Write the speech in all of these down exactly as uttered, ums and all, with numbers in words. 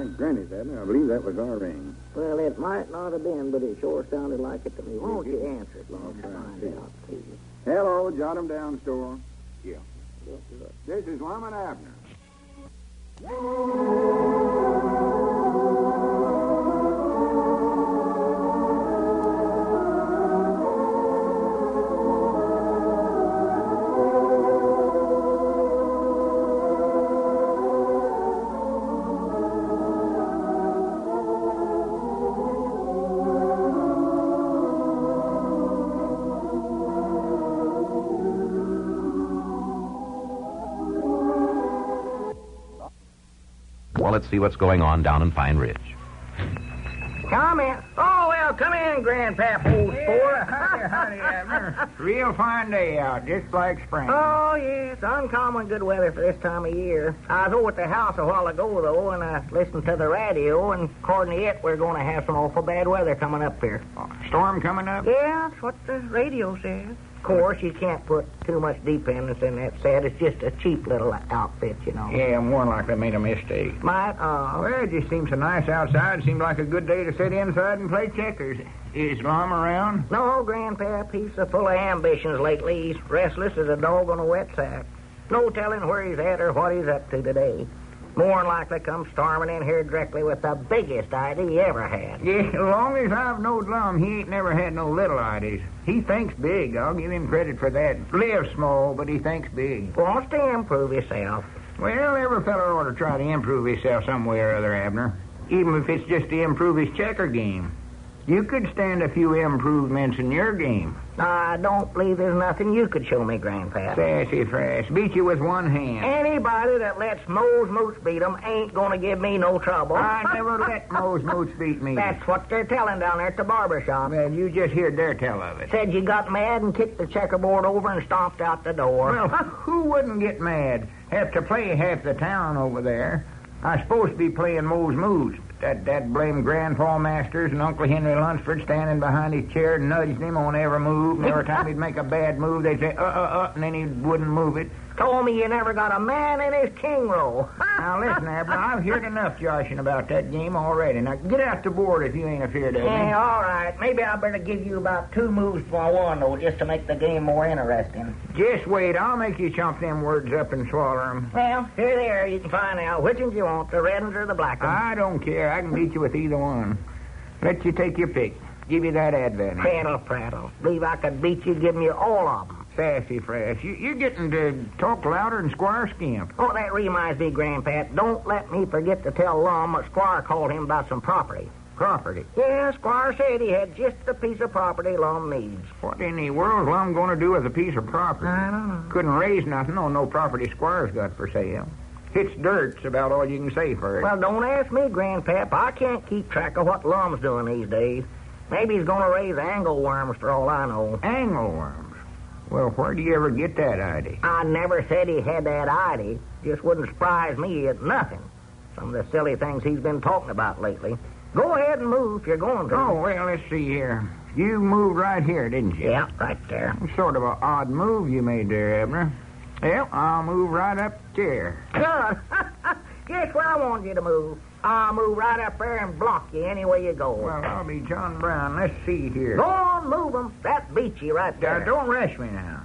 Thank Granny's, Abner. I believe that was our ring. Well, it might not have been, but it sure sounded like it to me. Won't you answer it? I'll Let's try and find see. out, please. Hello, jot 'em down, store. Yeah. This is Lum and Abner. Well, let's see what's going on down in Pine Ridge. Come in. Oh, well, come in, Grandpap, old sport. Howdy, howdy, Abner. Real fine day out, just like spring. Oh, yes, uncommon good weather for this time of year. I was over at the house a while ago, though, and I listened to the radio, and according to it, we're going to have some awful bad weather coming up here. Oh, storm coming up? Yeah, that's what the radio says. Of course, you can't put too much dependence in that set. It's just a cheap little outfit, you know. Yeah, more like they made a mistake. Might, uh... Well, it just seems so nice outside. Seemed like a good day to sit inside and play checkers. Is Lum around? No, Grandpap, he's so full of ambitions lately. He's restless as a dog on a wet sack. No telling where he's at or what he's up to today. More than likely come storming in here directly with the biggest idea he ever had. Yeah, as long as I've knowed Lum, he ain't never had no little ideas. He thinks big. I'll give him credit for that. Lives small, but he thinks big. Wants to improve himself. Well, every fellow ought to try to improve himself some way or other, Abner. Even if it's just to improve his checker game. You could stand a few improvements in your game. I don't believe there's nothing you could show me, Grandpap. Sassy fresh. Beat you with one hand. Anybody that lets Mose Moots beat 'em ain't gonna give me no trouble. I never let Mose Moots beat me. That's what they're telling down there at the barber shop. Well, you just heard their tell of it. Said you got mad and kicked the checkerboard over and stomped out the door. Well, who wouldn't get mad? Have to play half the town over there. I'm supposed to be playing Mose Moots. That, that blame Grandpa Masters and Uncle Henry Lunsford standing behind his chair nudged him on every move. And every time he'd make a bad move, they'd say, uh, uh, uh, and then he wouldn't move it. Told me you never got a man in his king roll. Now, listen, Abner, I've heard enough joshing about that game already. Now, get out the board if you ain't afraid of me. Yeah, all right. Maybe I better give you about two moves for one, though, just to make the game more interesting. Just wait. I'll make you chomp them words up and swallow them. Well, here they are. You can find out which ones you want, the red ones or the black ones. I don't care. I can beat you with either one. Let you take your pick. Give you that advantage. Prattle, prattle. Believe I could beat you, giving you all of them. Sassy fresh. You, you're getting to talk louder than Squire Skimp. Oh, that reminds me, Grandpap. Don't let me forget to tell Lum what Squire called him about some property. Property? Yeah, Squire said he had just the piece of property Lum needs. What in the world's Lum going to do with a piece of property? I don't know. Couldn't raise nothing on no property Squire's got for sale. It's dirt's about all you can say for it. Well, don't ask me, Grandpap. I can't keep track of what Lum's doing these days. Maybe he's going to raise angleworms for all I know. Angleworms? Well, where do you ever get that idea? I never said he had that idea. Just wouldn't surprise me at nothing. Some of the silly things he's been talking about lately. Go ahead and move if you're going to. Oh, well, let's see here. You moved right here, didn't you? Yeah, right there. Sort of an odd move you made there, Abner. Well, I'll move right up there. Good. Guess where I wanted you to move. I'll move right up there and block you any way you go. Well, I'll be John Brown. Let's see here. Go on, move 'em. That beats you right there. Uh, don't rush me now.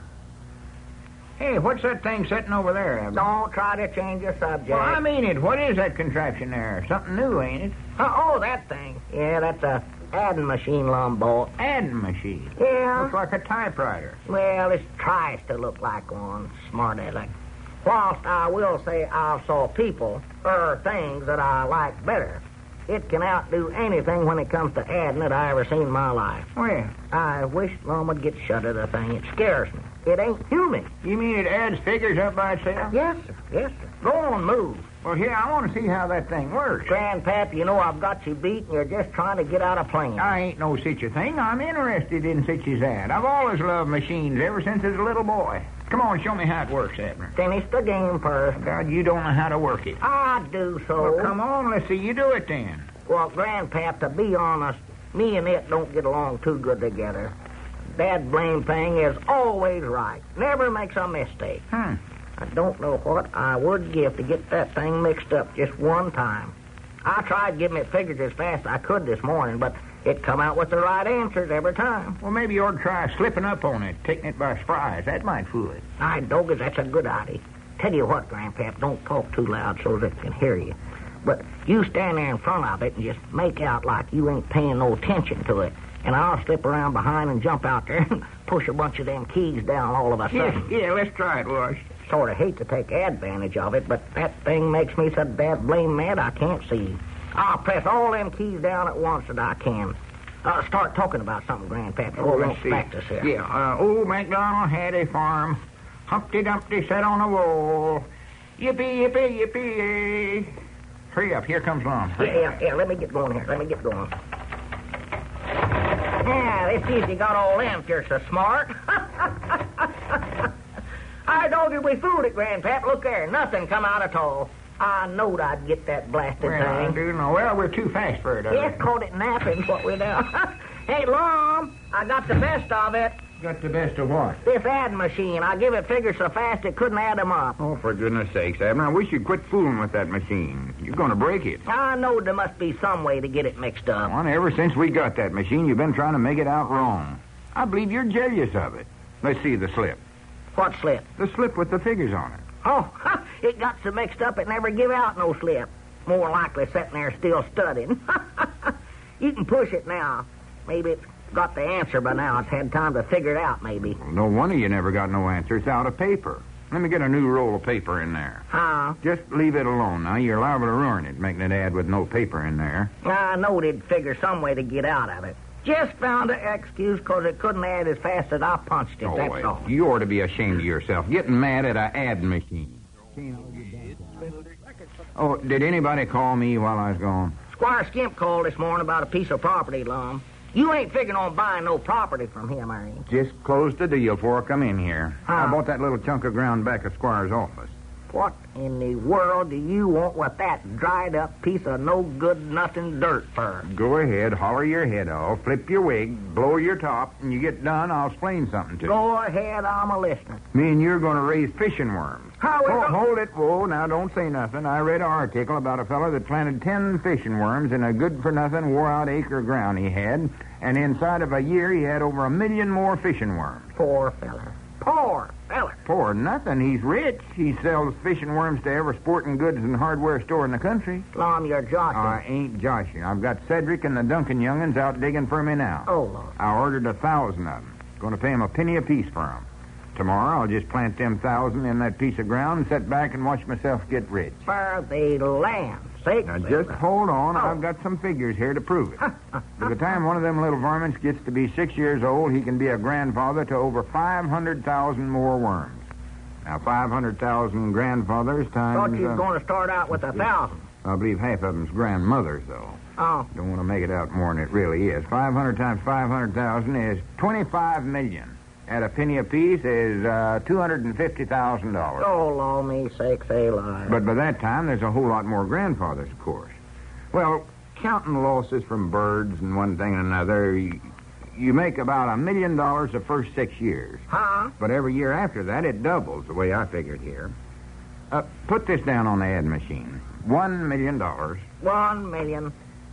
Hey, what's that thing sitting over there, Abner? Don't try to change the subject. Well, I mean it. What is that contraption there? Something new, ain't it? Uh, oh, that thing. Yeah, that's a adding machine Lum bought. Adding machine? Yeah. Looks like a typewriter. Well, it tries to look like one. Smart aleck. Whilst I will say I saw people, or things that I like better, it can outdo anything when it comes to adding that I ever seen in my life. Well, I wish Lum would get shut of the thing. It scares me. It ain't human. you mean it adds figures up by itself? Yes, sir. Yes, sir. Go on, move. Well, here, I want to see how that thing works. Grandpap, you know I've got you beat, and you're just trying to get out of playing. I ain't no such a thing. I'm interested in such as that. I've always loved machines ever since I was a little boy. Come on, show me how it works, Abner. Finish the game first. God, you don't know how to work it. I do so. Well, come on, let's see you do it then. Well, Grandpap, to be honest, me and it don't get along too good together. That blame thing is always right. Never makes a mistake. Hmm. I don't know what I would give to get that thing mixed up just one time. I tried giving it figures as fast as I could this morning, but it come out with the right answers every time. Well, maybe you ought to try slipping up on it, taking it by surprise. That might fool it. Aye, Doggers, that's a good idea. Tell you what, Grandpap, don't talk too loud so that it can hear you. But you stand there in front of it and just make out like you ain't paying no attention to it. And I'll slip around behind and jump out there and push a bunch of them keys down all of a sudden. Yeah, yeah, let's try it, Wash. Sort of hate to take advantage of it, but that thing makes me so dad blame mad I can't see. I'll press all them keys down at once that I can. Uh, start talking about something, Grandpap. Oh, we let's won't see. practice here. Yeah, uh, old MacDonald had a farm. Humpty Dumpty sat on a wall. Yippee, yippee, yippee. Hurry up, here comes Lum. Yeah, yeah, yeah, let me get going here. Let me get going. Yeah, let's see if you got all them if you're so smart. I told you we fooled it, Grandpap. Look there, nothing come out at all. I knowed I'd get that blasted Well, I thing. do know. Well, we're too fast for it. uh. Yes, caught it napping, what we done. Hey, Lum, I got the best of it. Got the best of what? This adding machine, I give it figures so fast it couldn't add them up. Oh, for goodness sakes, Abner, I wish you'd quit fooling with that machine. You're going to break it. I know there must be some way to get it mixed up. Well, ever since we got that machine, you've been trying to make it out wrong. I believe you're jealous of it. Let's see the slip. What slip? The slip with the figures on it. Oh, it got so mixed up it never give out no slip. More likely sitting there still studying. You can push it now. Maybe it's got the answer by now. It's had time to figure it out, maybe. Well, no wonder you never got no answer. It's out of paper. Let me get a new roll of paper in there. Huh? Just leave it alone now. You're liable to ruin it, making it add with no paper in there. I know they'd figure some way to get out of it. Just found an excuse because it couldn't add as fast as I punched it, Oh, that's well, all. you ought to be ashamed of yourself, getting mad at an ad machine. Oh, did anybody call me while I was gone? Squire Skimp called this morning about a piece of property, Lum. You ain't figuring on buying no property from him, are you? Just closed the deal before I come in here. Huh? I bought that little chunk of ground back at Squire's office. What in the world do you want with that dried-up piece of no-good-nothing dirt for? Go ahead, holler your head off, flip your wig, blow your top, and you get done, I'll explain something to you. Go ahead, I'm a listening. Me and you're going to raise fishing worms. How is Oh, it? hold it, whoa, now don't say nothing. I read an article about a fellow that planted ten fishing worms in a good-for-nothing, wore-out acre of ground he had, and inside of a year he had over a million more fishing worms. Poor feller. Poor feller. For nothing, he's rich. He sells fishing worms to every sporting goods and hardware store in the country. Lum, you're joshing. I ain't joshing. I've got Cedric and the Duncan young'uns out digging for me now. Oh, Lord. I ordered a thousand of them. Going to pay them a penny apiece for them. Tomorrow I'll just plant them thousand in that piece of ground and sit back and watch myself get rich. For the land sake. Now, just hold on. Oh. I've got some figures here to prove it. By the time one of them little varmints gets to be six years old, he can be a grandfather to over five hundred thousand more worms. Now, five hundred thousand grandfathers times... Thought you was uh, going to start out with a thousand. I believe half of them's grandmothers, though. Oh, Don't want to make it out more than it really is. five hundred times five hundred thousand is twenty-five million. At a penny apiece is uh, two hundred fifty thousand dollars. oh, Lord, me sakes alive. But by that time, there's a whole lot more grandfathers, of course. Well, counting losses from birds and one thing and another, you, you make about a million dollars the first six years. Huh? But every year after that, it doubles, the way I figured here. Uh, put this down on the ad machine. One million dollars, One million.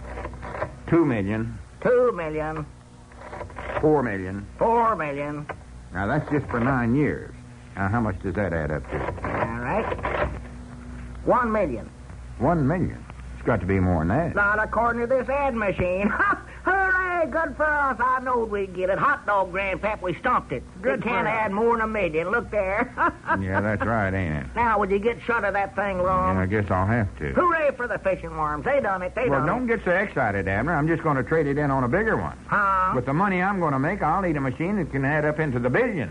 two million, Two million. four million. Four million. Now, that's just for nine years. Now, how much does that add up to? All right. One million. One million. It's got to be more than that. Not according to this ad machine. Hooray, good for us. I knowed we'd get it. Hot dog, Grandpap, we stomped it. Good we can't for us. add more than a million. Look there. Yeah, that's right, ain't it? Now, would you get shut of that thing, Lum? Yeah, I guess I'll have to. Hooray for the fishing worms. They done it. They Well, done don't it. get so excited, Abner. I'm just going to trade it in on a bigger one. Huh? With the money I'm going to make, I'll need a machine that can add up into the billions.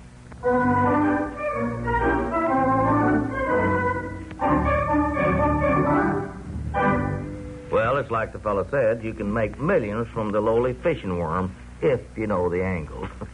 Well, it's like the fellow said, you can make millions from the lowly fishing worm if you know the angles.